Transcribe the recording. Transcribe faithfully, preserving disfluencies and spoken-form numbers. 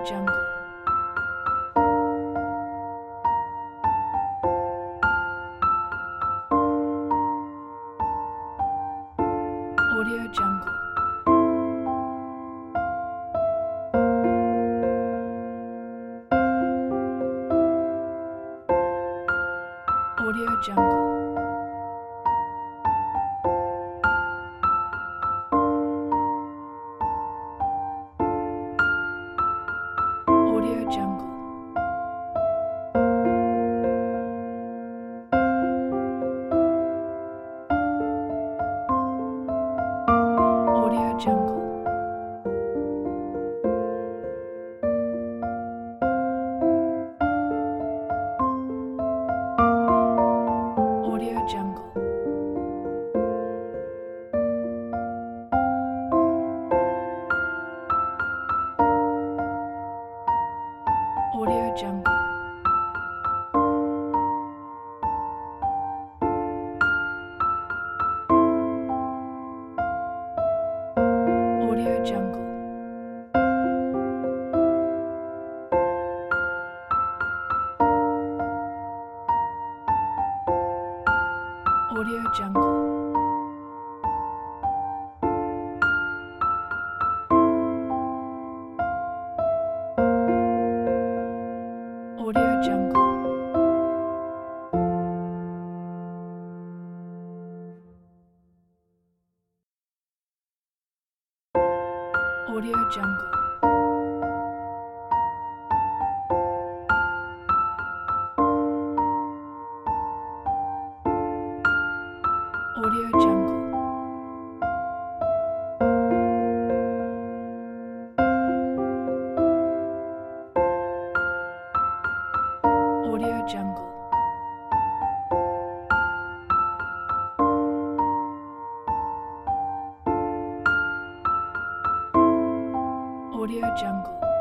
Jungle. Audio Jungle. Audio Jungle. Audio Jungle. Audio Jungle. Audio Jungle. Audio Jungle. Audio Jungle. Audio Jungle. Audio Jungle. Audio Jungle. Audio Jungle. Audio Jungle. Audio Jungle.